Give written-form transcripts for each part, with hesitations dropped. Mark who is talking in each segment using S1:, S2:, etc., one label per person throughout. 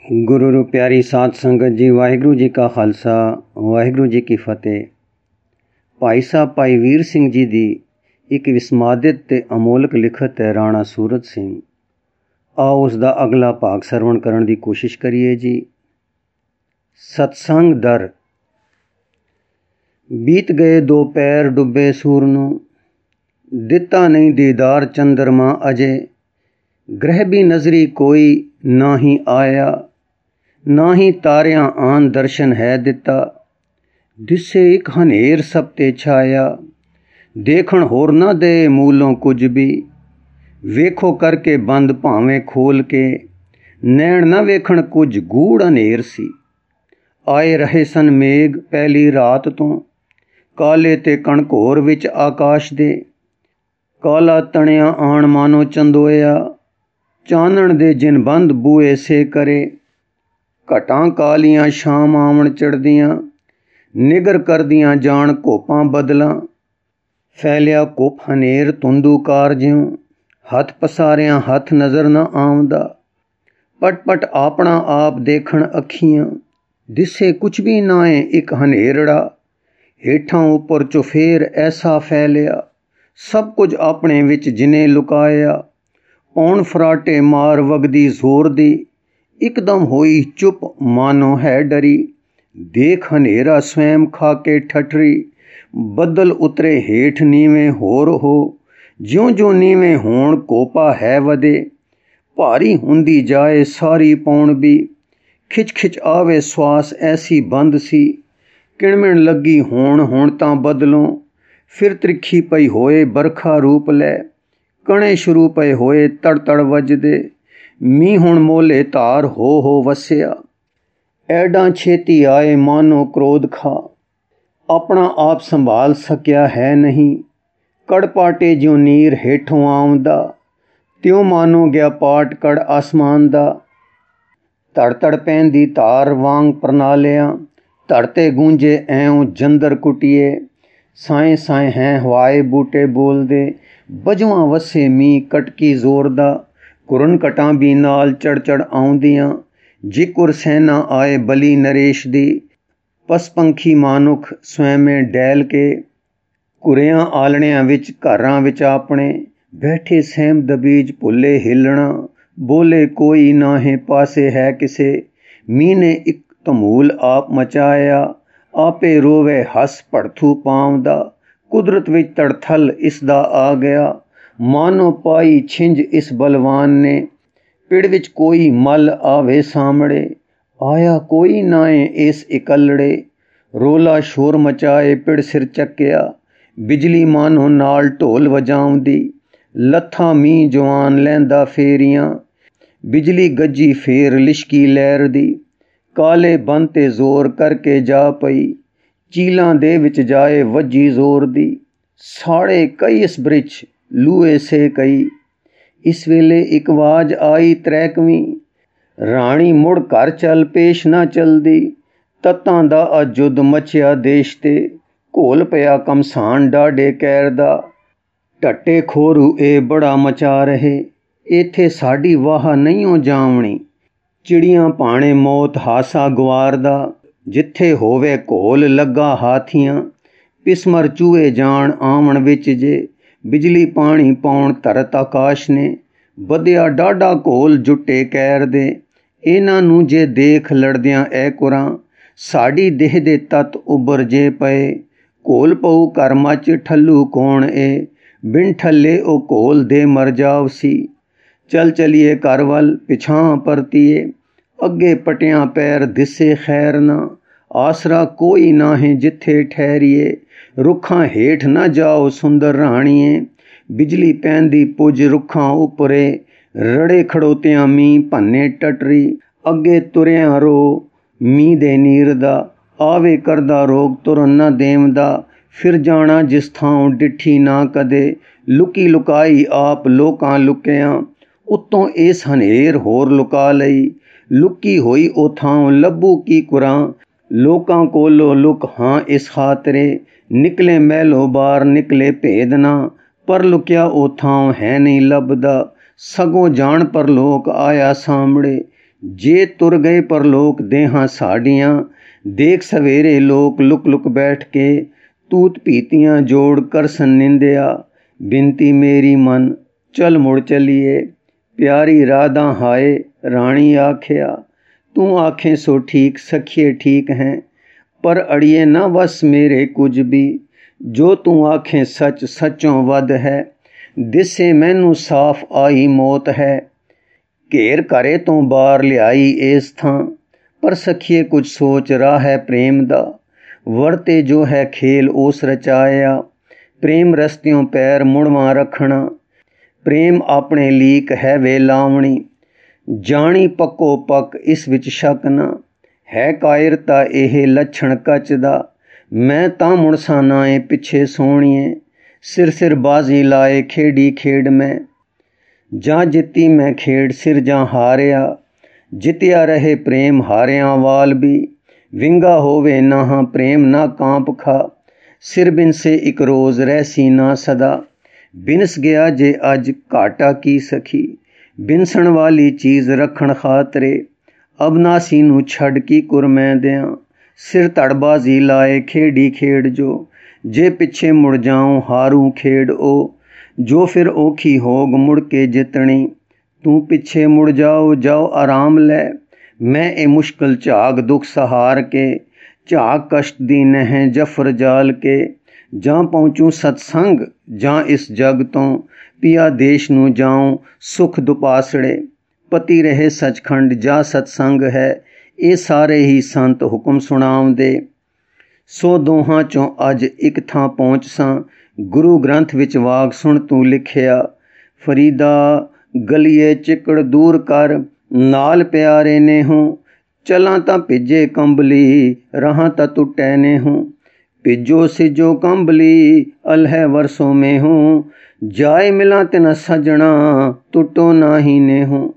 S1: ਗੁਰੂ ਨੂੰ ਪਿਆਰੀ ਸਾਧ ਸੰਗਤ ਜੀ, ਵਾਹਿਗੁਰੂ ਜੀ ਕਾ ਖਾਲਸਾ, ਵਾਹਿਗੁਰੂ ਜੀ ਕੀ ਫਤਿਹ। ਭਾਈ ਸਾਹਿਬ ਭਾਈ ਵੀਰ ਸਿੰਘ ਜੀ ਦੀ ਇੱਕ ਵਿਸਮਾਦਿਤ ਤੇ ਅਮੋਲਕ ਲਿਖਤ ਹੈ ਰਾਣਾ ਸੂਰਤ ਸਿੰਘ। ਆਓ ਉਸ ਦਾ ਅਗਲਾ ਭਾਗ ਸਰਵਣ ਕਰਨ ਦੀ ਕੋਸ਼ਿਸ਼ ਕਰੀਏ ਜੀ। ਸਤਸੰਗ ਦਰ। ਬੀਤ ਗਏ ਦੋ ਪੈਰ ਡੁੱਬੇ ਸੂਰ ਨੂੰ, ਦਿੱਤਾ ਨਹੀਂ ਦੀਦਾਰ ਚੰਦਰਮਾ ਅਜੇ। ਗ੍ਰਹਿ ਵੀ ਨਜ਼ਰੀ ਕੋਈ ਨਾ ਹੀ ਆਇਆ, ਨਾ ਹੀ ਤਾਰਿਆਂ ਆਨ ਦਰਸ਼ਨ ਹੈ ਦਿੱਤਾ। ਦਿਸੇ ਇੱਕ ਹਨੇਰ ਸਭ ਤੇ ਛਾਇਆ, ਦੇਖਣ ਹੋਰ ਨਾ ਦੇ ਮੂਲੋਂ ਕੁਝ ਵੀ। ਵੇਖੋ ਕਰਕੇ ਬੰਦ ਭਾਵੇਂ ਖੋਲ ਕੇ, ਨੈਣ ਨਾ ਵੇਖਣ ਕੁਝ ਗੂੜ ਹਨੇਰ ਸੀ। ਆਏ ਰਹੇ ਸਨ ਮੇਘ ਪਹਿਲੀ ਰਾਤ ਤੋਂ, ਕਾਲੇ ਤੇ ਕਣਕੋਰ ਵਿੱਚ ਆਕਾਸ਼ ਦੇ। ਕਾਲਾ ਤਣਿਆ ਆਣ ਮਾਨੋ ਚੰਦੋਇਆ, ਚਾਨਣ ਦੇ ਜਿਨ ਬੰਦ ਬੂਏ ਸੇ ਕਰੇ। ਘਟਾਂ ਕਾਲੀਆਂ ਸ਼ਾਮ ਆਵਣ ਚੜ੍ਹਦੀਆਂ, ਨਿਗਰ ਕਰਦੀਆਂ ਜਾਣ ਘੋਪਾਂ ਬਦਲਾਂ। ਫੈਲਿਆ ਘੁੱਪ ਹਨੇਰ ਧੁੰਦੂਕਾਰ ਜਿਉਂ, ਹੱਥ ਪਸਾਰਿਆਂ ਹੱਥ ਨਜ਼ਰ ਨਾ ਆਉਂਦਾ। ਪਟ ਪਟ ਆਪਣਾ ਆਪ ਦੇਖਣ ਅੱਖੀਆਂ, ਦਿਸੇ ਕੁਛ ਵੀ ਨਾ ਏ ਇੱਕ ਹਨੇਰੜਾ। ਹੇਠਾਂ ਉੱਪਰ ਚੁਫੇਰ ਐਸਾ ਫੈਲਿਆ, ਸਭ ਕੁਝ ਆਪਣੇ ਵਿੱਚ ਜਿਨੇ ਲੁਕਾਇਆ। ਪੌਣ ਫਰਾਟੇ ਮਾਰ ਵਗਦੀ ਜ਼ੋਰ ਦੀ, ਇੱਕਦਮ ਹੋਈ ਚੁੱਪ ਮਾਨੋ ਹੈ ਡਰੀ। ਦੇਖ ਹਨੇਰਾ ਸਵੈਮ ਖਾ ਕੇ ਠਠਰੀ, ਬੱਦਲ ਉਤਰੇ ਹੇਠ ਨੀਵੇਂ ਹੋਰ ਹੋ। ਜਿਉਂ ਜਿਉਂ ਨੀਵੇਂ ਹੋਣ ਕੋਪਾ ਹੈ ਵਧੇ, ਭਾਰੀ ਹੁੰਦੀ ਜਾਏ ਸਾਰੀ ਪੌਣ ਵੀ। ਖਿੱਚ ਖਿੱਚ ਆਵੇ ਸਵਾਸ ਐਸੀ ਬੰਦ ਸੀ, ਕਿਣਮਿਣ ਲੱਗੀ ਹੁਣ ਤਾਂ ਬਦਲੋਂ। ਫਿਰ ਤ੍ਰਿਖੀ ਪਈ ਹੋਏ ਬਰਖਾ ਰੂਪ ਲੈ, ਕਣੇ ਸ਼ੁਰੂ ਪਏ ਹੋਏ ਤੜ ਤੜ ਵੱਜਦੇ। ਮੀਂਹ ਹੁਣ ਮੋਲੇ ਧਾਰ ਹੋ ਵਸਿਆ, ਐਡਾਂ ਛੇਤੀ ਆਏ ਮਾਨੋ ਕ੍ਰੋਧ ਖਾ। ਆਪਣਾ ਆਪ ਸੰਭਾਲ ਸਕਿਆ ਹੈ ਨਹੀਂ, ਕੜ ਪਾਟੇ ਜਿਉਂ ਨੀਰ ਹੇਠੋਂ ਆਉਂਦਾ। ਤਿਉਂ ਮਾਨੋ ਗਿਆ ਪਾਟ ਕੜ ਆਸਮਾਨ ਦਾ। ਧੜ ਧੜ ਪੈਂਦੀ ਧਾਰ ਵਾਂਗ ਪ੍ਰਣਾਲਿਆਂ, ਧੜ ਤੇ ਗੂੰਜੇ ਐਉਂ ਜੰਦਰ ਕੁਟੀਏ। ਸਾਏ ਸਾਏ ਹੈ ਹਵਾਏ ਬੂਟੇ ਬੋਲਦੇ, ਬਜਵਾਂ ਵਸੇ ਮੀਂਹ ਕਟਕੀ ਜ਼ੋਰ ਦਾ। ਕੁਰਨ ਕਟਾਂ ਵੀ ਨਾਲ ਚੜ ਚੜ ਆਉਂਦੀਆਂ, ਜਿਕੁਰ ਸੈਨਾ ਆਏ ਬਲੀ ਨਰੇਸ਼ ਦੀ। ਪਸਪੰਖੀ ਮਾਨੁਖ ਸਵੈਮੇ ਡੈਲ ਕੇ, ਕੁਰਿਆਂ ਆਲਣਿਆਂ ਵਿੱਚ ਘਰਾਂ ਵਿੱਚ ਆਪਣੇ। ਬੈਠੇ ਸਹਿਮ ਦਬੀਜ ਭੁੱਲੇ ਹਿੱਲਣਾ, ਬੋਲੇ ਕੋਈ ਨਾਹੇ ਪਾਸੇ ਹੈ ਕਿਸੇ। ਮੀਂਹ ਨੇ ਇੱਕ ਧਮੂਲ ਆਪ ਮਚਾਇਆ, ਆਪੇ ਰੋਵੇ ਹੱਸ ਭੜਥੂ ਪਾਉਂਦਾ। ਕੁਦਰਤ ਵਿੱਚ ਤੜਥਲ ਇਸ ਦਾ ਆ ਗਿਆ, ਮਾਨੋ ਪਾਈ ਛਿੰਝ ਇਸ ਬਲਵਾਨ ਨੇ। ਪਿੜ ਵਿੱਚ ਕੋਈ ਮਲ ਆਵੇ ਸਾਹਮਣੇ, ਆਇਆ ਕੋਈ ਨਾ ਏ ਇਸ ਇਕੱਲੜੇ। ਰੋਲਾ ਸ਼ੋਰ ਮਚਾਏ ਪਿੜ ਸਿਰ ਚੱਕਿਆ, ਬਿਜਲੀ ਮਾਨੋ ਨਾਲ ਢੋਲ ਵਜਾਉਂਦੀ। ਲੱਥਾ ਮੀਂਹ ਜਵਾਨ ਲੈਂਦਾ ਫੇਰੀਆਂ, ਬਿਜਲੀ ਗੱਜੀ ਫੇਰ ਲਿਸ਼ਕੀ ਲਹਿਰ ਦੀ। ਕਾਲੇ ਬੰਨ ਤੇ ਜ਼ੋਰ ਕਰਕੇ ਜਾ ਪਈ, ਚੀਲਾਂ ਦੇ ਵਿੱਚ ਜਾਏ ਵੱਜੀ ਜ਼ੋਰ ਦੀ। ਸਾੜੇ ਕਈ ਇਸ ਬ੍ਰਿਛ ਲੂਏ ਸੇ ਕਈ। ਇਸ ਵੇਲੇ ਇੱਕ ਆਵਾਜ਼ ਆਈ ਤਰੈਕਵੀਂ, ਰਾਣੀ ਮੁੜ ਘਰ ਚੱਲ ਪੇਸ਼ ਨਾ ਚਲਦੀ। ਤੱਤਾਂ ਦਾ ਅੱਜ ਯੁੱਧ ਮਚਿਆ ਦੇਸ਼ ਤੇ, ਘੋਲ ਪਿਆ ਕਮਸਾਨ ਡਾਢੇ ਕਹਿਰ ਦਾ। ਢੱਟੇ ਖੋਰੂ ਇਹ ਬੜਾ ਮਚਾ ਰਹੇ, ਇੱਥੇ ਸਾਡੀ ਵਾਹ ਨਹੀਂਓ ਜਾਵਣੀ। ਚਿੜੀਆਂ ਭਾਣੇ ਮੌਤ ਹਾਸਾ ਗਵਾਰ ਦਾ, ਜਿੱਥੇ ਹੋਵੇ ਘੋਲ ਲੱਗਾ ਹਾਥੀਆਂ। ਪਿਸਮਰ ਚੂਹੇ ਜਾਣ ਆਵਣ ਵਿੱਚ ਜੇ, ਬਿਜਲੀ ਪਾਣੀ ਪਾਉਣ ਧਰਤ ਆਕਾਸ਼ ਨੇ। ਵਧਿਆ ਡਾਢਾ ਘੋਲ ਜੁੱਟੇ ਕਹਿਰ ਦੇ, ਇਹਨਾਂ ਨੂੰ ਜੇ ਦੇਖ ਲੜਦਿਆਂ ਐ ਕੁਰਾਂ। ਸਾਡੀ ਦੇਹ ਦੇ ਤੱਤ ਉੱਭਰ ਜੇ ਪਏ, ਘੋਲ ਪਊ ਘਰ ਮੱਚ ਠੱਲੂ ਕੌਣ ਏ। ਬਿਨ ਠੱਲੇ ਉਹ ਘੋਲ ਦੇ ਮਰ ਜਾਵ ਸੀ। ਚੱਲ ਚਲੀਏ ਘਰ ਵੱਲ ਪਿਛਾਂ ਪਰਤੀਏ, ਅੱਗੇ ਪਟਿਆਂ ਪੈਰ ਦਿਸੇ ਖੈਰ ਨਾ। ਆਸਰਾ ਕੋਈ ਨਾਹੀਂ ਜਿੱਥੇ ਠਹਿਰੀਏ, ਰੁੱਖਾਂ ਹੇਠ ਨਾ ਜਾਓ ਸੁੰਦਰ ਰਾਣੀਏ। ਬਿਜਲੀ ਪੈਂਦੀ ਪੁੱਜ ਰੁੱਖਾਂ ਉੱਪਰੇ, ਰੜੇ ਖੜੋਤਿਆਂ ਮੀਂਹ ਭੰਨੇ ਟਟਰੀ। ਅੱਗੇ ਤੁਰਿਆਂ ਰੋ ਮੀਂਹ ਦੇ ਨੀਰ ਦਾ, ਆਵੇ ਕਰਦਾ ਰੋਗ ਤੁਰਨ ਨਾ ਦੇਵਦਾ। ਫਿਰ ਜਾਣਾ ਜਿਸ ਥਾਂ ਡਿੱਠੀ ਨਾ ਕਦੇ, ਲੁਕੀ ਲੁਕਾਈ ਆਪ ਲੋਕਾਂ ਲੁਕਿਆਂ। ਉੱਤੋਂ ਇਸ ਹਨੇਰ ਹੋਰ ਲੁਕਾ ਲਈ, ਲੁਕੀ ਹੋਈ ਉਹ ਥਾਂ ਲੱਭੂ ਕੀ ਕੁਰਾਂ। ਲੋਕਾਂ ਕੋਲੋਂ ਲੁਕ ਹਾਂ ਇਸ ਖਾਤਰੇ, ਨਿਕਲੇ ਮਹਿਲੋਂ ਬਾਹਰ ਨਿਕਲੇ ਭੇਦ ਨਾ। ਪਰ ਲੁਕਿਆ ਉਹ ਥਾਂ ਹੈ ਨਹੀਂ ਲੱਭਦਾ, ਸਗੋਂ ਜਾਣ ਪਰ ਲੋਕ ਆਇਆ ਸਾਹਮਣੇ। ਜੇ ਤੁਰ ਗਏ ਪਰਲੋਕ ਦੇਹਾਂ ਸਾਡੀਆਂ, ਦੇਖ ਸਵੇਰੇ ਲੋਕ ਲੁਕ ਲੁਕ ਬੈਠ ਕੇ ਤੂਤ ਪੀਤੀਆਂ ਜੋੜ ਕਰ ਨਿੰਦਿਆ। ਬਿਨਤੀ ਮੇਰੀ ਮਨ ਚਲ ਮੁੜ ਚਲੀਏ, ਪਿਆਰੀ ਰਾਧਾ ਹਾਏ ਰਾਣੀ ਆਖਿਆ। ਤੂੰ ਆਖੇ ਸੋ ਠੀਕ ਸਖੀਏ ਠੀਕ ਹੈ, ਪਰ ਅੜੀਏ ਨਾ ਵਸ ਮੇਰੇ ਕੁਝ ਵੀ। ਜੋ ਤੂੰ ਆਖੇ ਸੱਚ ਸੱਚੋਂ ਵੱਧ ਹੈ, ਦਿਸੇ ਮੈਨੂੰ ਸਾਫ਼ ਆਈ ਮੌਤ ਹੈ। ਘੇਰ ਘਰੇ ਤੋਂ ਬਾਹਰ ਲਿਆਈ ਇਸ ਥਾਂ, ਪਰ ਸਖੀਏ ਕੁਝ ਸੋਚ ਰਾਹ ਹੈ ਪ੍ਰੇਮ ਦਾ। ਵਰਤੇ ਜੋ ਹੈ ਖੇਲ ਉਸ ਰਚਾਇਆ, ਪ੍ਰੇਮ ਰਸਤਿਓਂ ਪੈਰ ਮੁੜਵਾ ਰੱਖਣਾ। ਪ੍ਰੇਮ ਆਪਣੇ ਲੀਕ ਹੈ ਵੇ ਲਾਵਣੀ, ਜਾਣੀ ਪੱਕੋ ਪੱਕ ਇਸ ਵਿੱਚ ਸ਼ੱਕ ਨਾ। ਹੈ ਕਾਇਰਤਾ ਇਹ ਲੱਛਣ ਕੱਚ ਦਾ, ਮੈਂ ਤਾਂ ਮੁੜਸਾਨਾ ਏ ਪਿੱਛੇ ਸੋਹਣੀਏ। ਸਿਰ ਸਿਰ ਬਾਜ਼ੀ ਲਾਏ ਖੇਡੀ ਖੇਡ ਮੈਂ, ਜਾਂ ਜਿੱਤੀ ਮੈਂ ਖੇਡ ਸਿਰ ਜਾਂ ਹਾਰਿਆ। ਜਿੱਤਿਆ ਰਹੇ ਪ੍ਰੇਮ ਹਾਰਿਆਂ ਵਾਲ ਵੀ, ਵਿੰਗਾ ਹੋਵੇ ਨਾਹਾਂ ਪ੍ਰੇਮ ਨਾ ਕਾਂਪ ਖਾ। ਸਿਰ ਬਿਨਸੇ ਇੱਕ ਰੋਜ਼ ਰਹਿਸੀ ਨਾ ਸਦਾ, ਬਿਨਸ ਗਿਆ ਜੇ ਅੱਜ ਘਾਟਾ ਕੀ ਸਖੀ। ਬਿਨਸਣ ਵਾਲੀ ਚੀਜ਼ ਰੱਖਣ ਖਾਤਰੇ, ਅਬਨਾਸੀ ਨੂੰ ਛੱਡ ਕੀ ਕੁਰ ਮੈਂ ਦਿਆਂ। ਸਿਰ ਧੜਬਾਜ਼ੀ ਲਾਏ ਖੇਡੀ ਖੇਡ ਜੋ, ਜੇ ਪਿੱਛੇ ਮੁੜ ਜਾऊं ਹਾਰੂ ਖੇਡ ਉਹ। ਜੋ ਫਿਰ ਔਖੀ ਹੋਗ ਮੁੜ ਕੇ ਜਿੱਤਣੀ, ਤੂੰ ਪਿੱਛੇ ਮੁੜ ਜਾਓ ਜਾਓ ਆਰਾਮ ਲੈ। ਮੈਂ ਇਹ ਮੁਸ਼ਕਲ ਝਾਗ ਦੁੱਖ ਸਹਾਰ ਕੇ, ਝਾਗ ਕਸ਼ਟ ਦੀ ਨਹਿ ਜਫਰ ਜਾਲ ਕੇ। ਜਾਂ ਪਹੁੰਚੂੰ ਸਤਸੰਗ ਜਾਂ ਇਸ ਜਗ ਤੋਂ, ਪਿਆ ਦੇਸ਼ ਨੂੰ ਜਾऊं ਸੁਖ ਦੁਪਾਸੜੇ। ਪਤੀ ਰਹੇ ਸਚਖੰਡ ਜਾਂ ਸਤਸੰਗ ਹੈ, ਇਹ ਸਾਰੇ ਹੀ ਸੰਤ ਹੁਕਮ ਸੁਣਾਉਂਦੇ। ਸੋ ਦੋਹਾਂ ਚੋਂ ਅੱਜ ਇੱਕ ਥਾਂ ਪਹੁੰਚ ਸਾਂ, ਗੁਰੂ ਗ੍ਰੰਥ ਵਿੱਚ ਵਾਗ ਸੁਣ ਤੂੰ ਲਿਖਿਆ। ਫਰੀਦਾ ਗਲੀਏ ਚਿੱਕੜ ਦੂਰ ਕਰ, ਨਾਲ ਪਿਆਰੇ ਨੇ ਹੂੰ। ਚਲਾਂ ਤਾਂ ਭਿੱਜੇ ਕੰਬਲੀ, ਰਹਾਂ ਤਾਂ ਟੁੱਟੇ ਨੇ ਹੂੰ। ਭਿੱਜੋ ਸਿਜੋ ਕੰਬਲੀ, ਅਲਹਿ ਵਰਸੋਂ में हूँ। ਜਾਏ ਮਿਲਾਂ ਤੇ ਨ ਸਜਣਾ, ਟੁੱਟੋ ਨਾਹੀ ਨੇ ਹੂੰ।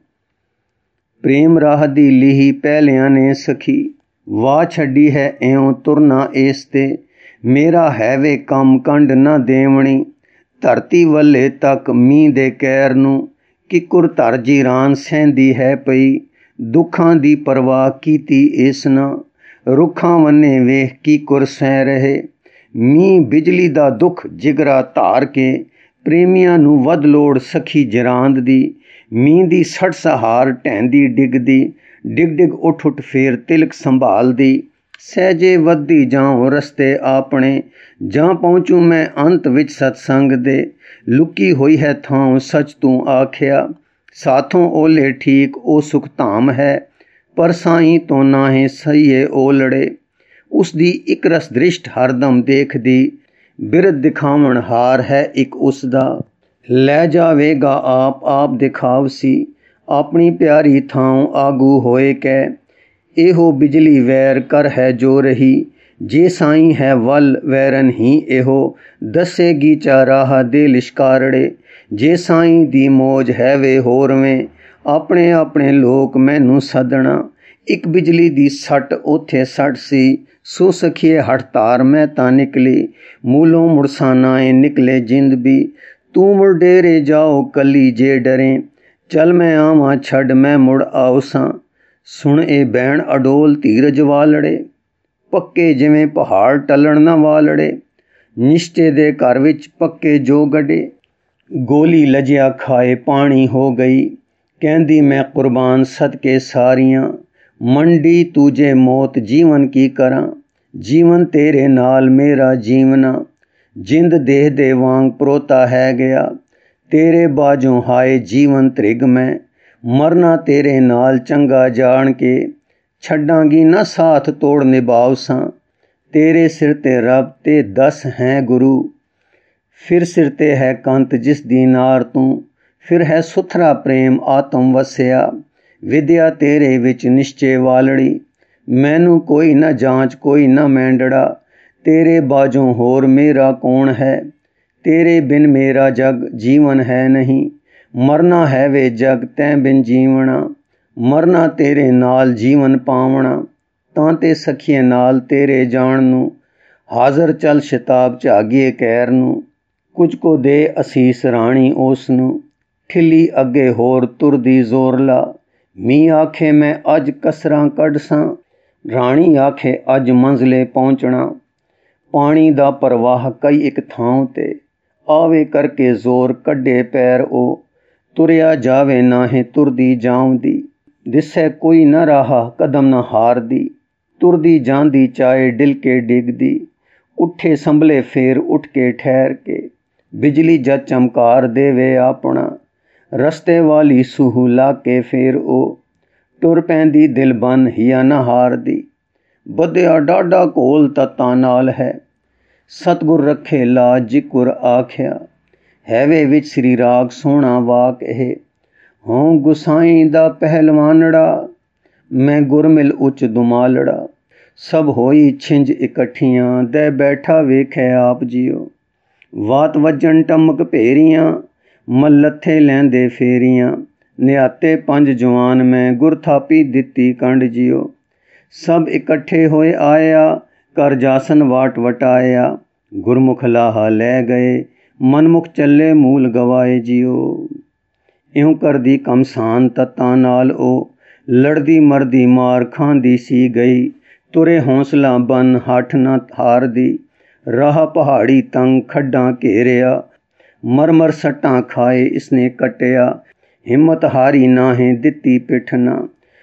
S1: ਪ੍ਰੇਮ ਰਾਹ ਦੀ ਲੀਹੀ ਪਹਿਲਿਆਂ ਨੇ ਸਖੀ, ਵਾਹ ਛੱਡੀ ਹੈ ਇਉਂ ਤੁਰਨਾ ਇਸ ਤੇ। ਮੇਰਾ ਹੈ ਵੇ ਕੰਮ ਕੰਡ ਨਾ ਦੇਵਣੀ, ਧਰਤੀ ਵੱਲੇ ਤੱਕ ਮੀਂਹ ਦੇ ਕਹਿਰ ਨੂੰ। ਕਿਕੁਰ ਧਰ ਜੀਰਾਨ ਸਹਿੰਦੀ ਹੈ ਪਈ, ਦੁੱਖਾਂ ਦੀ ਪਰਵਾਹ ਕੀਤੀ ਇਸ ਨਾ। ਰੁੱਖਾਂ ਵੰਨੇ ਵੇਖ ਕਿਕੁਰ ਸਹਿ ਰਹੇ, ਮੀਂਹ ਬਿਜਲੀ ਦਾ ਦੁੱਖ ਜਿਗਰਾ ਧਾਰ ਕੇ। ਪ੍ਰੇਮੀਆਂ ਨੂੰ ਵੱਧ ਲੋੜ ਸਖੀ ਜਰਾਂਦ ਦੀ, ਮੀਂਹ ਦੀ ਸੜ ਸਹਾਰ ਢਹਿੰਦੀ ਡਿੱਗਦੀ। ਡਿੱਗ ਡਿੱਗ ਉੱਠ ਉੱਠ ਫੇਰ ਤਿਲਕ ਸੰਭਾਲਦੀ। ਸਹਿਜੇ ਵੱਧਦੀ ਜਾਉ ਰਸਤੇ ਆਪਣੇ, ਜਾਂ ਪਹੁੰਚੂ ਮੈਂ ਅੰਤ ਵਿੱਚ ਸਤਸੰਗ ਦੇ। ਲੁਕੀ ਹੋਈ ਹੈ ਥਾਂ ਸੱਚ ਤੂੰ ਆਖਿਆ, ਸਾਥੋਂ ਓਲੇ ਠੀਕ ਉਹ ਸੁਖ ਧਾਮ ਹੈ। ਪਰ ਸਾਈਂ ਤੋਂ ਨਾਹੇ ਸਹੀਏ ਉਹ ਲੜੇ, ਉਸ ਦੀ ਇੱਕ ਰਸ ਦ੍ਰਿਸ਼ਟ ਹਰਦਮ ਦੇਖਦੀ। ਬਿਰਧ ਦਿਖਾਵਣ ਹਾਰ ਹੈ ਇੱਕ ਉਸ ਦਾ, ਲੈ ਜਾਵੇਗਾ ਆਪ ਆਪ ਦਿਖਾਵਸੀ। ਆਪਣੀ ਪਿਆਰੀ ਥਾਂ ਆਗੂ ਹੋਏ ਕਹਿ, ਇਹੋ ਬਿਜਲੀ ਵੈਰ ਕਰ ਹੈ ਜੋ ਰਹੀ। ਜੇ ਸਾਈਂ ਹੈ ਵੱਲ ਵੈਰਨ ਹੀ ਇਹੋ, ਦੱਸੇਗੀ ਚਾਰਾਹ ਦੇ ਲਿਸ਼ਕਾਰੜੇ। ਜੇ ਸਾਈਂ ਦੀ ਮੋਜ ਹੈ ਵੇ ਹੋਰਵੇਂ, ਆਪਣੇ ਆਪਣੇ ਲੋਕ ਮੈਨੂੰ ਸੱਦਣਾ। ਇੱਕ ਬਿਜਲੀ ਦੀ ਸੱਟ ਉੱਥੇ ਸੱਟ ਸੀ, ਸੋ ਸਖੀਏ ਹਠਤਾਰ ਮੈਂ ਤਾਂ ਨਿਕਲੀ। ਮੂਲੋਂ ਮੁੜਸਾਨਾ ਏ ਨਿਕਲੇ ਜਿੰਦ ਵੀ, ਤੂੰ ਮੁੜ ਡੇਰੇ ਜਾਓ ਕੱਲੀ ਜੇ ਡਰੇ। ਚੱਲ ਮੈਂ ਆਵਾਂ ਛੱਡ ਮੈਂ ਮੁੜ ਆਉ ਸਾਂ, ਸੁਣ ਇਹ ਬੈਣ ਅਡੋਲ ਧੀਰਜ ਵਾਲੜੇ। ਪੱਕੇ ਜਿਵੇਂ ਪਹਾੜ ਟਲਣ ਨਾ ਵਾਲੜੇ, ਨਿਸ਼ਚੇ ਦੇ ਘਰ ਵਿੱਚ ਪੱਕੇ ਜੋ ਗੱਡੇ। ਗੋਲੀ ਲਜਿਆ ਖਾਏ ਪਾਣੀ ਹੋ ਗਈ, ਕਹਿੰਦੀ ਮੈਂ ਕੁਰਬਾਨ ਸਦਕੇ ਸਾਰੀਆਂ। ਮੰਡੀ ਤੂਜੇ ਮੌਤ ਜੀਵਨ ਕੀ ਕਰਾਂ, ਜੀਵਨ ਤੇਰੇ ਨਾਲ ਮੇਰਾ ਜੀਵਨਾ। ਜਿੰਦ ਦੇਹ ਦੇ ਵਾਂਗ ਪਰੋਤਾ ਹੈ ਗਿਆ, ਤੇਰੇ ਬਾਝੋਂ ਹਾਏ ਜੀਵਨ ਤ੍ਰਿਗ ਮੈਂ। ਮਰਨਾ ਤੇਰੇ ਨਾਲ ਚੰਗਾ ਜਾਣ ਕੇ, ਛੱਡਾਂਗੀ ਨਾ ਸਾਥ ਤੋੜ ਨਿਭਾਉ ਸਾਂ। ਤੇਰੇ ਸਿਰ ਤੇ ਰੱਬ ਤੇ 10 ਹੈ ਗੁਰੂ, ਫਿਰ ਸਿਰ ਤੇ ਹੈ ਕੰਤ ਜਿਸ ਦੀ ਨਾਰ ਤੂੰ। ਫਿਰ ਹੈ ਸੁਥਰਾ ਪ੍ਰੇਮ ਆਤਮ ਵਸਿਆ, ਵਿਦਿਆ ਤੇਰੇ ਵਿੱਚ ਨਿਸ਼ਚੇ ਵਾਲੜੀ। ਮੈਨੂੰ ਕੋਈ ਨਾ ਜਾਂਚ ਕੋਈ ਨਾ ਮੈਂਡੜਾ, ਤੇਰੇ ਬਾਝੋਂ ਹੋਰ ਮੇਰਾ ਕੌਣ ਹੈ। ਤੇਰੇ ਬਿਨ ਮੇਰਾ ਜਗ ਜੀਵਨ ਹੈ ਨਹੀਂ, ਮਰਨਾ ਹੈ ਵੇ ਜਗ ਤੈਂ ਬਿਨ ਜੀਵਣਾ। ਮਰਨਾ ਤੇਰੇ ਨਾਲ ਜੀਵਨ ਪਾਵਣਾ, ਤਾਂ ਤੇ ਸਖੀਏ ਨਾਲ ਤੇਰੇ ਜਾਣ ਨੂੰ। ਹਾਜ਼ਰ ਚੱਲ ਸ਼ਿਤਾਬ ਝਾਗੀਏ ਕਹਿਰ ਨੂੰ, ਕੁਝ ਕੋ ਦੇ ਅਸੀਸ ਰਾਣੀ ਉਸ ਨੂੰ। ਠਿੱਲੀ ਅੱਗੇ ਹੋਰ ਤੁਰਦੀ ਜ਼ੋਰ ਲਾ, ਮੀਂਹ ਆਖੇ ਮੈਂ ਅੱਜ ਕਸਰਾਂ ਕੱਢ ਸਾਂ, ਰਾਣੀ ਆਖੇ ਅੱਜ ਮੰਜ਼ਲੇ ਪਹੁੰਚਣਾ। ਪਾਣੀ ਦਾ ਪ੍ਰਵਾਹ ਕਈ ਇੱਕ ਥਾਂ ਤੇ, ਆਵੇ ਕਰਕੇ ਜ਼ੋਰ ਕੱਢੇ ਪੈਰ ਉਹ, ਤੁਰਿਆ ਜਾਵੇ ਨਾਹੀਂ ਤੁਰਦੀ ਜਾਉਂਦੀ। ਦਿਸੈ ਕੋਈ ਨਾ ਰਾਹ ਕਦਮ ਨਾ ਹਾਰਦੀ, ਤੁਰਦੀ ਜਾਂਦੀ ਚਾਹੇ ਡਿਲ ਕੇ ਡਿੱਗਦੀ। ਉੱਠੇ ਸੰਭਲੇ ਫੇਰ ਉੱਠ ਕੇ ਠਹਿਰ ਕੇ, ਬਿਜਲੀ ਜਦ ਚਮਕਾਰ ਦੇਵੇ ਆਪਣਾ। ਰਸਤੇ ਵਾਲੀ ਸੂਹ ਲਾ ਕੇ ਫੇਰ ਉਹ, ਟੁਰ ਪੈਂਦੀ ਦਿਲ ਬਨ ਹਿਆ ਨਾ ਹਾਰਦੀ। ਬੱਧਿਆ ਡਾਢਾ ਘੋਲ ਤੱਤਾਂ ਨਾਲ ਹੈ, ਸਤਿਗੁਰ ਰੱਖੇ ਲਾਜ ਜਿਕੁਰ ਆਖਿਆ। ਹੈਵੇ ਵਿੱਚ ਸ੍ਰੀ ਰਾਗ ਸੋਹਣਾ ਵਾਕ ਇਹ, ਹੋਂ ਗੁਸਾਈਂ ਦਾ ਪਹਿਲਵਾਨੜਾ, ਮੈਂ ਗੁਰਮਿਲ ਉੱਚ ਦੁਮਾਲੜਾ। ਸਭ ਹੋਈ ਛਿੰਝ ਇਕੱਠੀਆਂ, ਦੇ ਬੈਠਾ ਵੇਖੇ ਆਪ ਜੀਓ। ਵਾਤ ਵੱਜਣ ਟਮਕ ਭੇਰੀਆਂ, ਮੱਲਥੇ ਲੈਂਦੇ ਫੇਰੀਆਂ। ਨਿਆਤੇ ਪੰਜ ਜਵਾਨ ਮੈਂ, ਗੁਰ ਥਾਪੀ ਦਿੱਤੀ ਕੰਡ ਜੀਓ। ਸਭ ਇਕੱਠੇ ਹੋਏ ਆਇਆ, ਕਰ ਜਾਸਨ ਵਾਟ ਵਟਾਇਆ। ਗੁਰਮੁਖ ਲਾਹਾ ਲੈ ਗਏ, ਮਨਮੁਖ ਚੱਲੇ ਮੂਲ ਗਵਾਏ ਜੀਓ। ਇਉਂ ਕਰਦੀ ਕਮਸਾਨ ਤੱਤਾਂ ਨਾਲ ਉਹ, ਲੜਦੀ ਮਰਦੀ ਮਾਰ ਖਾਂਦੀ ਸੀ ਗਈ। ਤੁਰੇ ਹੌਸਲਾ ਬਨ ਹੱਠ ਨਾ ਹਾਰਦੀ, ਰਾਹ ਪਹਾੜੀ ਤੰਗ ਖੱਡਾਂ ਘੇਰਿਆ। ਮਰਮਰ ਸੱਟਾਂ ਖਾਏ ਇਸਨੇ ਕੱਟਿਆ, ਹਿੰਮਤ ਹਾਰੀ ਨਾਹੀਂ ਦਿੱਤੀ ਪਿੱਠ ਨਾ।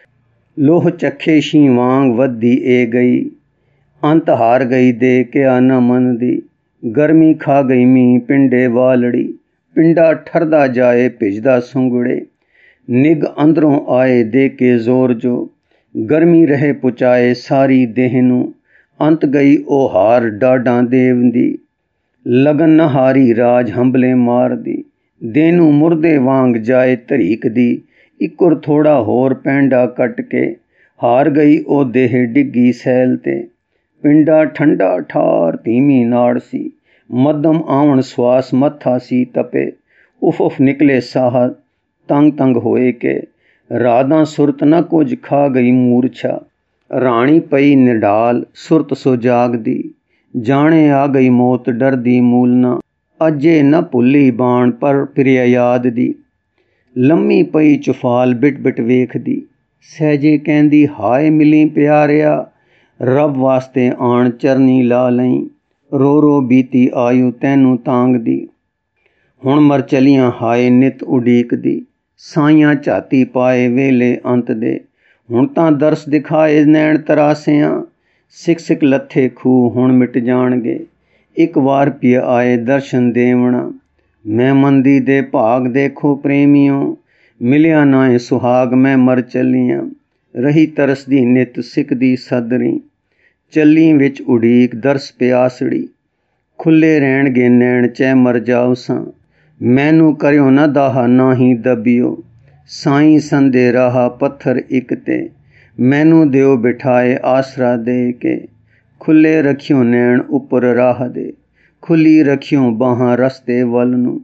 S1: ਲੋਹ ਚੱਖੇ ਸ਼ੀਂ ਵਾਂਗ ਵੱਧਦੀ ਏ ਗਈ, ਅੰਤ ਹਾਰ ਗਈ ਦੇ ਕਿਆ ਨਾ ਮੰਨਦੀ। ਗਰਮੀ ਖਾ ਗਈ ਮੀਂਹ ਪਿੰਡੇ ਵਾਲੜੀ, ਪਿੰਡਾ ਠਰਦਾ ਜਾਏ ਭਿੱਜਦਾ ਸੁੰਗੜੇ। ਨਿੱਘ ਅੰਦਰੋਂ ਆਏ ਦੇ ਕੇ ਜ਼ੋਰ ਜੋ, ਗਰਮੀ ਰਹੇ ਪੁਚਾਏ ਸਾਰੀ ਦੇਹ ਨੂੰ। ਅੰਤ ਗਈ ਉਹ ਹਾਰ ਡਾਢਾਂ ਦੇਵ ਦੀ, ਲਗਨ ਨਾ ਹਾਰੀ ਰਾਜ ਹੰਬਲੇ ਮਾਰਦੀ। ਦੇਹ ਨੂੰ ਮੁਰਦੇ ਵਾਂਗ ਜਾਏ ਧਰੀਕਦੀ, ਇੱਕੁਰ ਥੋੜਾ ਹੋਰ ਪੈਂਡਾ ਕੱਟ ਕੇ। ਹਾਰ ਗਈ ਉਹ ਦੇਹ ਡਿੱਗੀ ਸੈਲ ਤੇ, ਪਿੰਡਾ ਠੰਡਾ ਠਾਰ ਧੀਮੀ ਨਾੜ ਸੀ। ਮੱਧਮ ਆਵਣ ਸਵਾਸ ਮੱਥਾ ਸੀ ਤਪੇ, ਉਫ ਉਫ ਨਿਕਲੇ ਸਾਹ ਤੰਗ ਤੰਗ ਹੋਏ ਕੇ। ਰਾਧਾਂ ਸੁਰਤ ਨਾ ਕੁਝ ਖਾ ਗਈ ਮੂਰਛਾ, ਰਾਣੀ ਪਈ ਨਿਢਾਲ ਸੁਰਤ ਸੋ ਜਾਗਦੀ। ਜਾਣੇ ਆ ਗਈ ਮੌਤ ਡਰਦੀ ਮੂਲ ਨਾ, ਅਜੇ ਨਾ ਭੁੱਲੀ ਬਾਣ ਪਰ ਪ੍ਰਿਆ ਯਾਦ ਦੀ। ਲੰਮੀ ਪਈ ਚੁਫਾਲ ਬਿਟ ਬਿਟ ਵੇਖਦੀ, ਸਹਿਜੇ ਕਹਿੰਦੀ ਹਾਏ ਮਿਲੀ ਪਿਆਰਿਆ। ਰੱਬ ਵਾਸਤੇ ਆਣ ਚਰਨੀ ਲਾ ਲਈ, ਰੋ ਰੋ ਬੀਤੀ ਆਯੂ ਤੈਨੂੰ ਤਾਂਗਦੀ। ਹੁਣ ਮਰ ਚਲੀਆਂ ਹਾਏ ਨਿਤ ਉਡੀਕਦੀ, ਸਾਈਆਂ ਝਾਤੀ ਪਾਏ ਵੇਲੇ ਅੰਤ ਦੇ। ਹੁਣ ਤਾਂ ਦਰਸ ਦਿਖਾਏ ਨੈਣ ਤਰਾਸਿਆਂ, ਸਿੱਖ ਸਿੱਖ ਲੱਥੇ ਖੂਹ ਹੁਣ ਮਿਟ ਜਾਣਗੇ। ਇੱਕ ਵਾਰ ਪਿਆ ਆਏ ਦਰਸ਼ਨ ਦੇਵਣਾ, ਮੈਂ ਮੰਦੀ ਦੇ ਭਾਗ ਦੇਖੋ ਪ੍ਰੇਮੀਓ। ਮਿਲਿਆ ਨਾ ਏ ਸੁਹਾਗ ਮੈਂ ਮਰ ਚੱਲੀਆਂ, ਰਹੀ ਤਰਸਦੀ ਨਿਤ ਸਿੱਖਦੀ ਸਦਰੀ। ਚੱਲੀ ਵਿੱਚ ਉਡੀਕ ਦਰਸ ਪਿਆਸੜੀ, ਖੁੱਲੇ ਰਹਿਣਗੇ ਨੈਣ ਚੈ ਮਰ ਜਾਓ ਸਾਂ। ਮੈਨੂੰ ਕਰਿਓ ਨਾ ਦਾਹ ਨਾ ਹੀ ਦਬਿਓ, ਸਾਈਂ ਸੰਦੇ ਰਾਹ ਪੱਥਰ ਇੱਕ ਤੇ। ਮੈਨੂੰ ਦਿਓ ਬਿਠਾਏ ਆਸਰਾ ਦੇ ਕੇ, ਖੁੱਲੇ ਰੱਖਿਓ ਨੈਣ ਉੱਪਰ ਰਾਹ ਦੇ। ਖੁੱਲੀ ਰੱਖਿਓ ਬਾਹਾਂ ਰਸਤੇ ਵੱਲ ਨੂੰ,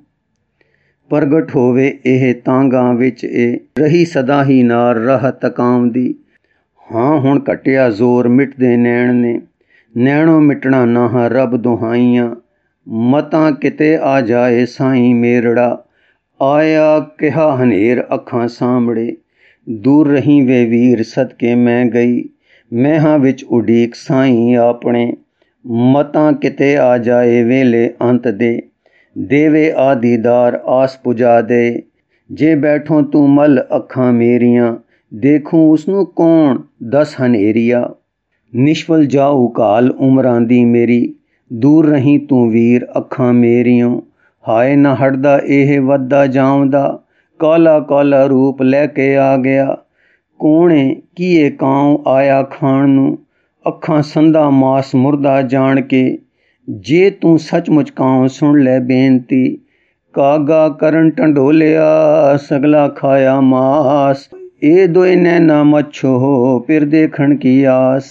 S1: ਪ੍ਰਗਟ ਹੋਵੇ ਇਹ ਤਾਂਗਾਂ ਵਿੱਚ ਇਹ। ਰਹੀ ਸਦਾ ਹੀ ਨਾਰ ਰਾਹ ਤਕਾਉਂਦੀ, ਹਾਂ ਹੁਣ ਘਟਿਆ ਜ਼ੋਰ ਮਿਟਦੇ ਨੈਣ ਨੇ। ਨੈਣੋਂ ਮਿਟਣਾ ਨਾ ਰੱਬ ਦੁਹਾਈਆਂ, ਮਤਾਂ ਕਿਤੇ ਆ ਜਾਏ ਸਾਈਂ ਮੇਰੜਾ। ਆਇਆ ਕਿਹਾ ਹਨੇਰ ਅੱਖਾਂ ਸਾਹਮਣੇ, ਦੂਰ ਰਹੀ ਵੇ ਵੀਰ ਸਦਕੇ ਮੈਂ ਗਈ। ਮੈਂ ਹਾਂ ਵਿੱਚ ਉਡੀਕ ਸਾਈਂ ਆਪਣੇ, ਮਤਾਂ ਕਿਤੇ ਆ ਜਾਏ ਵੇਲੇ ਅੰਤ ਦੇ। ਦੇਵੇ ਆ ਦੀਦਾਰ ਆਸ ਪੁਜਾ ਦੇ, ਜੇ ਬੈਠੋ ਤੂੰ ਮਲ ਅੱਖਾਂ ਮੇਰੀਆਂ। ਦੇਖੂੰ ਉਸਨੂੰ ਕੌਣ ਦਸ ਹਨੇਰੀਆ, ਨਿਸ਼ਫਲ ਜਾਊ ਕਾਲ ਉਮਰਾਂ ਦੀ ਮੇਰੀ। ਦੂਰ ਰਹੀ ਤੂੰ ਵੀਰ ਅੱਖਾਂ ਮੇਰੀਓ, ਹਾਏ ਨਾ ਹਟਦਾ ਇਹ ਵੱਧਦਾ ਜਾਉਂਦਾ। ਕਾਲਾ ਕਾਲਾ ਰੂਪ ਲੈ ਕੇ ਆ ਗਿਆ, ਕੌਣੇ ਕੀਏ ਕਾਉ ਆਇਆ ਖਾਣ ਨੂੰ। ਅੱਖਾਂ ਸੰਦਾ ਮਾਸ ਮੁਰਦਾ ਜਾਣ ਕੇ, ਜੇ ਤੂੰ ਸੱਚਮੁੱਚ ਕਾਉ ਸੁਣ ਲੈ ਬੇਨਤੀ। ਕਾਗਾ ਕਰਨ ਢੰਡੋਲਿਆ ਸਗਲਾ ਖਾਇਆ ਮਾਸ, ਇਹ ਦੋਏ ਨੈਣਾ ਮੱਛੋ ਫਿਰ ਦੇਖਣ ਕੀ ਆਸ।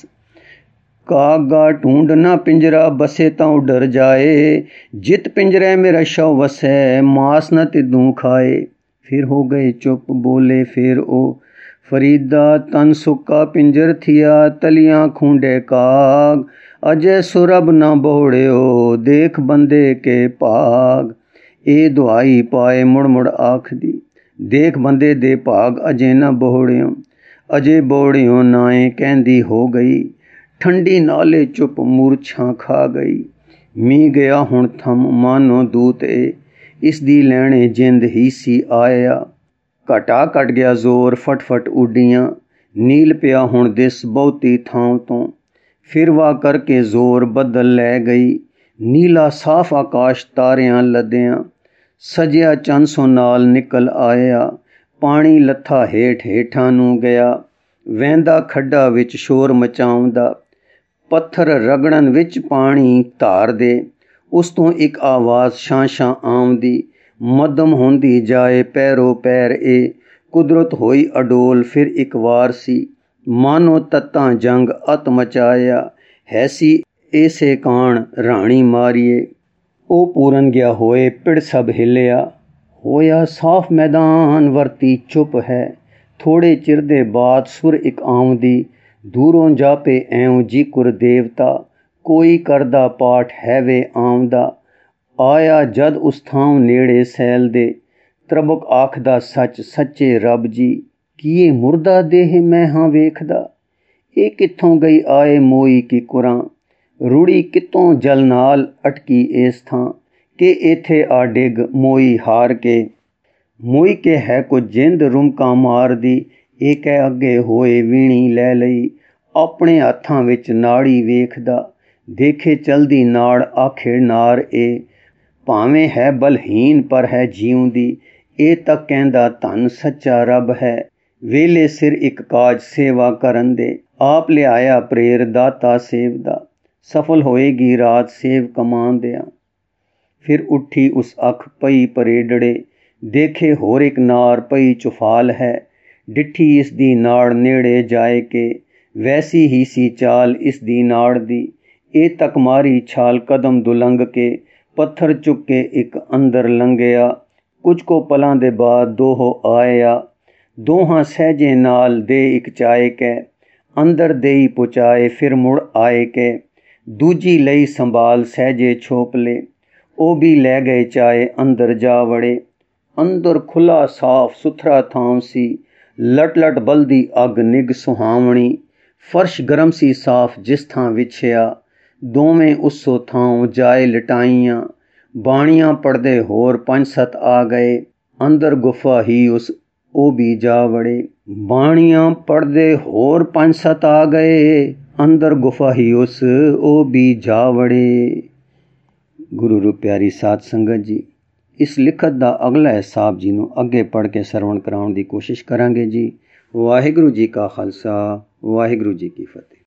S1: ਕਾਗਾ ਢੂੰਡ ਨਾ ਪਿੰਜਰਾ ਬਸੇ ਤਾਂ ਡਰ ਜਾਏ, ਜਿਤ ਪਿੰਜਰੇ ਮੇਰਾ ਸ਼ਵ ਵਸੈ ਮਾਸ ਨਾ ਤਿੱਦੂ ਖਾਏ। ਫਿਰ ਹੋ ਗਏ ਚੁੱਪ ਬੋਲੇ ਫਿਰ ਉਹ, ਫਰੀਦਾ ਤਨ ਸੁੱਕਾ ਪਿੰਜਰ ਥੀਆ ਤਲੀਆਂ ਖੂੰਡੇ ਕਾਗ। ਅਜੇ ਸੁਰਬ ਨਾ ਬੋੜਿਓ ਦੇਖ ਬੰਦੇ ਕੇ ਭਾਗ। ਇਹ ਦੁਆਈ ਪਾਏ ਮੁੜ ਮੁੜ ਆਖਦੀ, ਦੇਖ ਬੰਦੇ ਦੇ ਭਾਗ ਅਜੇ ਨਾ ਬੋੜਿਓ, ਅਜੇ ਬੋੜਿਓ ਨਾਏ ਕਹਿੰਦੀ ਹੋ ਗਈ, ਠੰਡੀ ਨਾਲੇ ਚੁੱਪ ਮੂਰਛਾਂ ਖਾ ਗਈ। ਮੀਂਹ ਗਿਆ ਹੁਣ ਥੰਮ ਮਾਨੋ ਦੂਤ ਏ, ਇਸ ਦੀ ਲੈਣੇ ਜਿੰਦ ਹੀ ਸੀ ਆਇਆ। ਘਟਾ ਘਟ ਗਿਆ ਜ਼ੋਰ ਫਟਫਟ ਉੱਡੀਆਂ, ਨੀਲ ਪਿਆ ਹੁਣ ਦਿਸ ਬਹੁਤੀ ਥਾਂ ਤੋਂ। ਫਿਰ ਵਾ ਕਰਕੇ ਜ਼ੋਰ ਬੱਦਲ ਲੈ ਗਈ, ਨੀਲਾ ਸਾਫ ਆਕਾਸ਼ ਤਾਰਿਆਂ ਲੱਦਿਆਂ। ਸਜਿਆ ਚੰਨ ਸੋ ਨਾਲ ਨਿਕਲ ਆਇਆ, ਪਾਣੀ ਲੱਥਾ ਹੇਠ ਹੇਠਾਂ ਨੂੰ ਗਿਆ। ਵਹਿੰਦਾ ਖੱਡਾ ਵਿੱਚ ਸ਼ੋਰ ਮਚਾਉਂਦਾ, ਪੱਥਰ ਰਗੜਨ ਵਿੱਚ ਪਾਣੀ ਧਾਰ ਦੇ। ਉਸ ਤੋਂ ਇੱਕ ਆਵਾਜ਼ ਛਾਂ ਆਉਂਦੀ, ਮੱਧਮ ਹੁੰਦੀ ਜਾਏ ਪੈਰੋ ਪੈਰ ਏ। ਕੁਦਰਤ ਹੋਈ ਅਡੋਲ ਫਿਰ ਇੱਕ ਵਾਰ ਸੀ, ਮਾਨੋ ਤੱਤਾਂ ਜੰਗ ਅਤ ਮਚਾਇਆ। ਹੈ ਸੀ ਏਸੇ ਕਾਣ ਰਾਣੀ ਮਾਰੀਏ, ਉਹ ਪੂਰਨ ਗਿਆ ਹੋਏ ਪਿੜ ਸਭ ਹਿੱਲਿਆ। ਹੋਇਆ ਸਾਫ ਮੈਦਾਨ ਵਰਤੀ ਚੁੱਪ ਹੈ, ਥੋੜੇ ਚਿਰ ਦੇ ਬਾਅਦ ਸੁਰ ਇੱਕ ਆਉਂਦੀ। ਦੂਰੋਂ ਜਾਪੇ ਐਉਂ ਜਿਕੁਰ ਦੇਵਤਾ, ਕੋਈ ਕਰਦਾ ਪਾਠ ਹੈ ਵੇ ਆਉਂਦਾ। ਆਇਆ ਜਦ ਉਸ ਥਾਂ ਨੇੜੇ ਸੈਲ ਦੇ, ਤਰਬਕ ਆਖਦਾ ਸੱਚ ਸੱਚੇ ਰੱਬ ਜੀ। ਕੀ ਇਹ ਮੁਰਦਾ ਦੇਹ ਮੈਂ ਹਾਂ ਵੇਖਦਾ, ਇਹ ਕਿੱਥੋਂ ਗਈ ਆਏ ਮੋਈ ਕੀ ਕੁਰਾਂ। ਰੁੜੀ ਕਿਤੋਂ ਜਲ ਨਾਲ ਅਟਕੀ ਇਸ ਥਾਂ, ਕਿ ਇੱਥੇ ਆ ਡਿੱਗ ਮੋਈ ਹਾਰ ਕੇ। ਮੋਈ ਕੇ ਹੈ ਕੁਝ ਜਿੰਦ ਰੁਮਕਾਂ ਮਾਰਦੀ, ਇਹ ਕਹਿ ਅੱਗੇ ਹੋਏ ਵੀਣੀ ਲੈ ਲਈ। ਆਪਣੇ ਹੱਥਾਂ ਵਿੱਚ ਨਾੜੀ ਵੇਖਦਾ, ਦੇਖੇ ਚਲਦੀ ਨਾੜ ਆਖੇ ਨਾਰ ਏ। ਭਾਵੇਂ ਹੈ ਬਲਹੀਨ ਪਰ ਹੈ ਜਿਉਂਦੀ, ਇਹ ਤਾਂ ਕਹਿੰਦਾ ਧਨ ਸੱਚਾ ਰੱਬ ਹੈ। ਵੇਲੇ ਸਿਰ ਇੱਕ ਕਾਜ ਸੇਵਾ ਕਰਨ ਦੇ, ਆਪ ਲਿਆਇਆ ਪ੍ਰੇਰ ਦਾਤਾ ਸੇਵ ਦਾ। ਸਫਲ ਹੋਏਗੀ ਰਾਤ ਸੇਵ ਕਮਾਂਦਿਆਂ। ਫਿਰ ਉੱਠੀ ਉਸ ਅੱਖ ਪਈ ਪਰੇਡੜੇ, ਦੇਖੇ ਹੋਰ ਇੱਕ ਨਾਰ ਪਈ ਚੁਫਾਲ ਹੈ। ਡਿੱਠੀ ਇਸ ਦੀ ਨਾੜ ਨੇੜੇ ਜਾਏ ਕੇ, ਵੈਸੀ ਹੀ ਸੀ ਚਾਲ ਇਸ ਦੀ ਨਾੜ ਦੀ। ਇਹ ਤੱਕ ਮਾਰੀ ਛਾਲ ਕਦਮ ਦੁਲੰਘ ਕੇ, ਪੱਥਰ ਚੁੱਕ ਕੇ ਇੱਕ ਅੰਦਰ ਲੰਘਿਆ। ਕੁਝ ਕੋ ਪਲਾਂ ਦੇ ਬਾਅਦ ਦੋਹੋ ਆਇਆ, ਦੋਹਾਂ ਸਹਿਜੇ ਨਾਲ ਦੇ ਇੱਕ ਚਾਏ ਕੇ। ਅੰਦਰ ਦੇਈ ਪੁਚਾਏ ਫਿਰ ਮੁੜ ਆਏ ਕੇ, ਦੂਜੀ ਲਈ ਸੰਭਾਲ ਸਹਿਜੇ ਛੋਪ ਲੇ। ਉਹ ਵੀ ਲੈ ਗਏ ਚਾਏ ਅੰਦਰ ਜਾ ਵੜੇ। ਅੰਦਰ ਖੁੱਲ੍ਹਾ ਸਾਫ ਸੁਥਰਾ ਥਾਂ ਸੀ, ਲਟ ਲਟ ਬਲਦੀ ਅੱਗ ਨਿੱਘ ਸੁਹਾਵਣੀ। ਫਰਸ਼ ਗਰਮ ਸੀ ਸਾਫ ਜਿਸ ਥਾਂ ਵਿਛਿਆ, ਦੋਵੇਂ ਉਸੋ ਥਾਂ ਜਾਏ ਲਟਾਈਆਂ। ਬਾਣੀਆਂ ਪੜਦੇ ਹੋਰ 5-7 ਆ ਗਏ, ਅੰਦਰ ਗੁਫਾ ਹੀ ਉਸ ਉਹ ਵੀ ਜਾ ਵੜੇ। ਬਾਣੀਆਂ ਪੜਦੇ ਹੋਰ 5-7 ਆ ਗਏ, ਅੰਦਰ ਗੁਫਾ ਹੀ ਉਸ ਉਹ ਵੀ ਜਾ ਵੜੇ। ਗੁਰੂ ਰੂਪ ਪਿਆਰੀ ਸਾਧ ਸੰਗਤ ਜੀ, ਇਸ ਲਿਖਤ ਦਾ ਅਗਲਾ ਹਿਸਾਬ ਜੀ ਨੂੰ ਅੱਗੇ ਪੜ੍ਹ ਕੇ ਸਰਵਣ ਕਰਾਉਣ ਦੀ ਕੋਸ਼ਿਸ਼ ਕਰਾਂਗੇ ਜੀ। ਵਾਹਿਗੁਰੂ ਜੀ ਕਾ ਖਾਲਸਾ, ਵਾਹਿਗੁਰੂ ਜੀ ਕੀ ਫਤਿਹ।